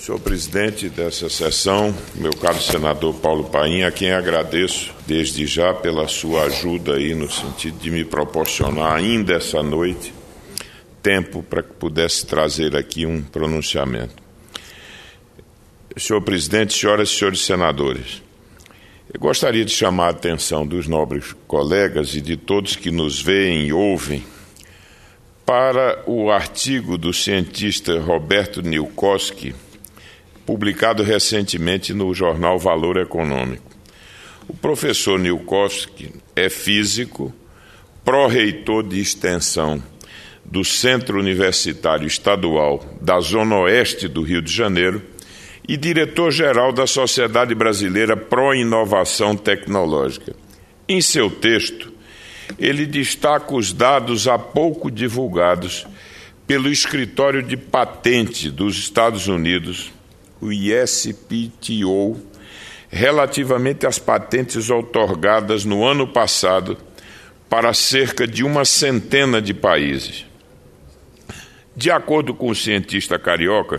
Senhor presidente dessa sessão, meu caro senador Paulo Paim, a quem agradeço desde já pela sua ajuda aí no sentido de me proporcionar ainda essa noite tempo para que pudesse trazer aqui um pronunciamento. Senhor presidente, senhoras e senhores senadores, eu gostaria de chamar a atenção dos nobres colegas e de todos que nos veem e ouvem para o artigo do cientista Roberto Newkowski, publicado recentemente no jornal Valor Econômico. O professor Newkowski é físico, pró-reitor de extensão do Centro Universitário Estadual da Zona Oeste do Rio de Janeiro e diretor-geral da Sociedade Brasileira Pró-Inovação Tecnológica. Em seu texto, ele destaca os dados há pouco divulgados pelo Escritório de Patente dos Estados Unidos, o USPTO, relativamente às patentes outorgadas no ano passado para cerca de 100 de países. De acordo com o cientista carioca,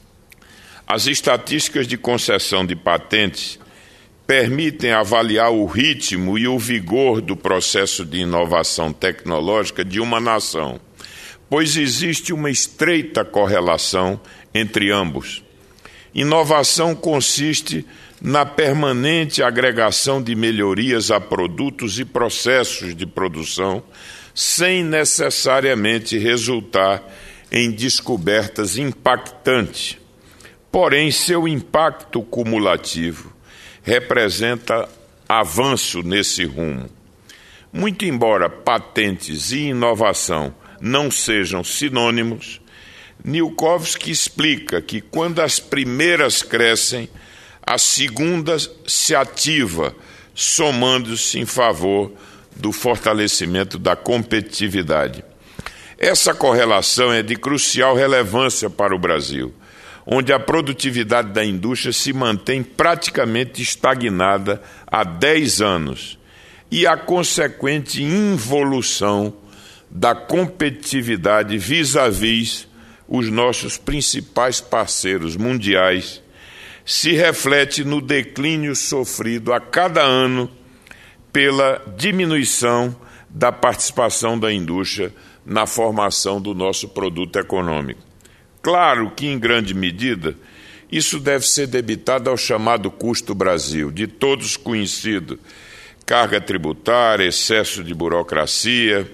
as estatísticas de concessão de patentes permitem avaliar o ritmo e o vigor do processo de inovação tecnológica de uma nação, pois existe uma estreita correlação entre ambos. Inovação consiste na permanente agregação de melhorias a produtos e processos de produção, sem necessariamente resultar em descobertas impactantes. Porém, seu impacto cumulativo representa avanço nesse rumo. Muito embora patentes e inovação não sejam sinônimos, Newkowski explica que quando as primeiras crescem, a segunda se ativa, somando-se em favor do fortalecimento da competitividade. Essa correlação é de crucial relevância para o Brasil, onde a produtividade da indústria se mantém praticamente estagnada há 10 anos e a consequente involução da competitividade vis-à-vis os nossos principais parceiros mundiais se reflete no declínio sofrido a cada ano pela diminuição da participação da indústria na formação do nosso produto econômico. Claro que, em grande medida, isso deve ser debitado ao chamado custo Brasil, de todos conhecido: carga tributária, excesso de burocracia,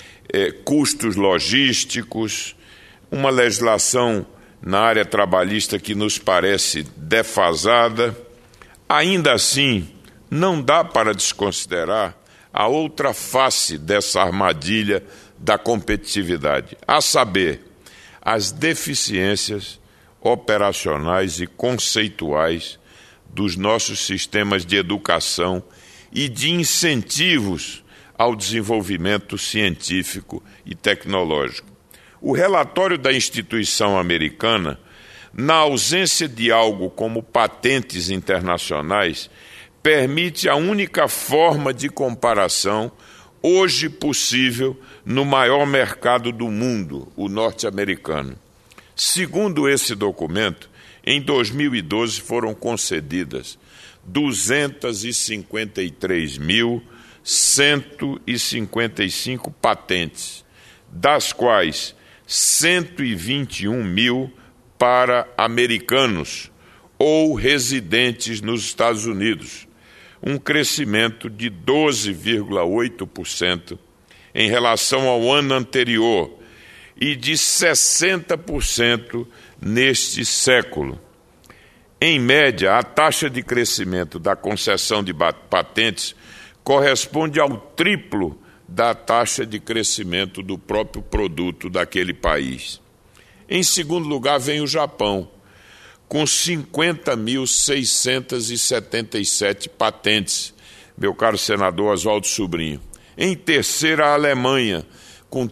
custos logísticos, uma legislação na área trabalhista que nos parece defasada. Ainda assim, não dá para desconsiderar a outra face dessa armadilha da competitividade, a saber, as deficiências operacionais e conceituais dos nossos sistemas de educação e de incentivos ao desenvolvimento científico e tecnológico. O relatório da instituição americana, na ausência de algo como patentes internacionais, permite a única forma de comparação hoje possível no maior mercado do mundo, o norte-americano. Segundo esse documento, em 2012 foram concedidas 253.155 patentes, das quais 121 mil para americanos ou residentes nos Estados Unidos, um crescimento de 12,8% em relação ao ano anterior e de 60% neste século. Em média, a taxa de crescimento da concessão de patentes corresponde ao triplo da taxa de crescimento do próprio produto daquele país. Em segundo lugar, vem o Japão, com 50.677 patentes, meu caro senador Oswaldo Sobrinho. Em terceira, a Alemanha, com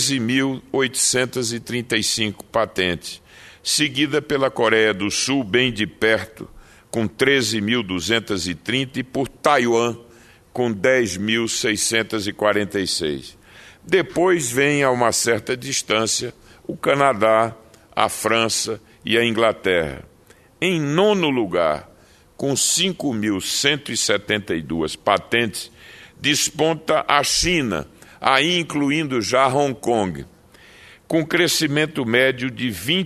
13.835 patentes, seguida pela Coreia do Sul, bem de perto, com 13.230, e por Taiwan, com 10.646. Depois vem, a uma certa distância, o Canadá, a França e a Inglaterra. Em nono lugar, com 5.172 patentes, desponta a China, aí incluindo já Hong Kong, com crescimento médio de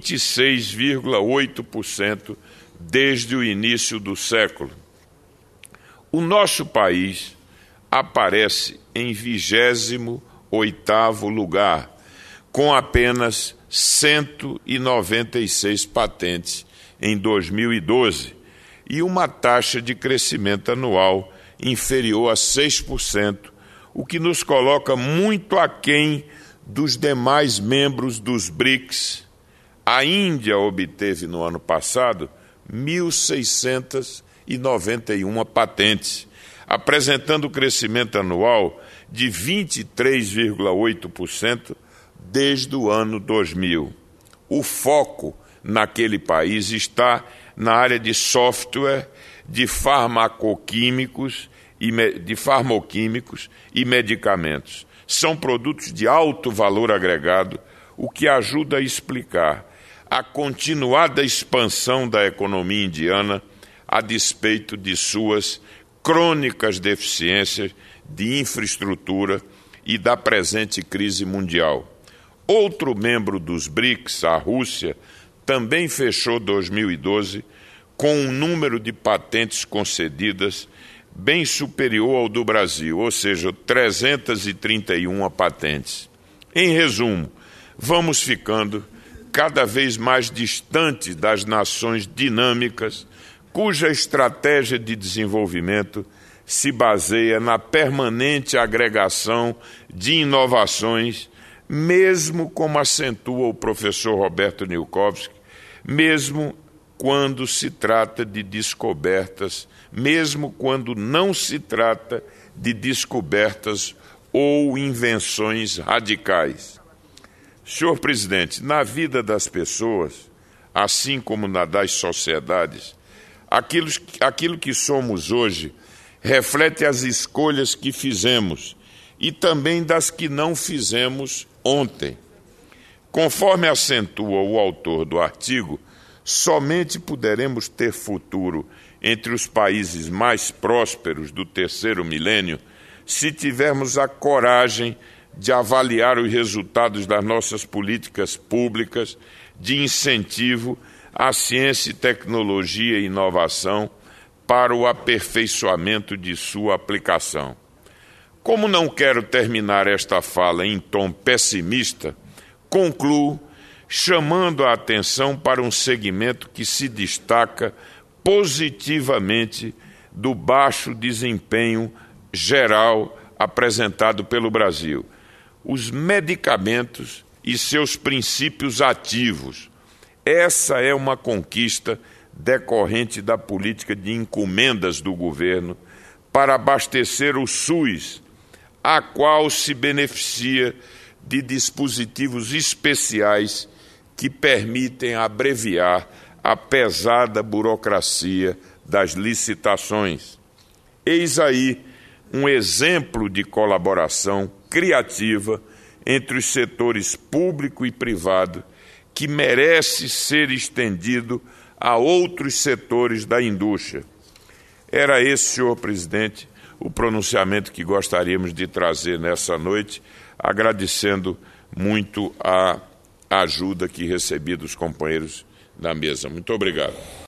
26,8% desde o início do século. O nosso país aparece em 28º lugar, com apenas 196 patentes em 2012 e uma taxa de crescimento anual inferior a 6%, o que nos coloca muito aquém dos demais membros dos BRICS. A Índia obteve no ano passado 1.691 patentes, apresentando crescimento anual de 23,8% desde o ano 2000. O foco naquele país está na área de software, de farmacoquímicos e medicamentos. São produtos de alto valor agregado, o que ajuda a explicar a continuada expansão da economia indiana a despeito de suas crônicas deficiências de infraestrutura e da presente crise mundial. Outro membro dos BRICS, a Rússia, também fechou 2012 com um número de patentes concedidas bem superior ao do Brasil, ou seja, 331 patentes. Em resumo, vamos ficando cada vez mais distantes das nações dinâmicas, cuja estratégia de desenvolvimento se baseia na permanente agregação de inovações, mesmo como acentua o professor Roberto Nilkowski, mesmo quando se trata de descobertas, mesmo quando não se trata de descobertas ou invenções radicais. Senhor presidente, na vida das pessoas, assim como na das sociedades, aquilo que somos hoje reflete as escolhas que fizemos e também das que não fizemos ontem. Conforme acentua o autor do artigo, somente poderemos ter futuro entre os países mais prósperos do terceiro milênio se tivermos a coragem de avaliar os resultados das nossas políticas públicas de incentivo à ciência, tecnologia e inovação para o aperfeiçoamento de sua aplicação. Como não quero terminar esta fala em tom pessimista, concluo chamando a atenção para um segmento que se destaca positivamente do baixo desempenho geral apresentado pelo Brasil: os medicamentos e seus princípios ativos. Essa é uma conquista decorrente da política de encomendas do governo para abastecer o SUS, a qual se beneficia de dispositivos especiais que permitem abreviar a pesada burocracia das licitações. Eis aí um exemplo de colaboração criativa entre os setores público e privado que merece ser estendido a outros setores da indústria. Era esse, senhor presidente, o pronunciamento que gostaríamos de trazer nessa noite, agradecendo muito a ajuda que recebi dos companheiros da mesa. Muito obrigado.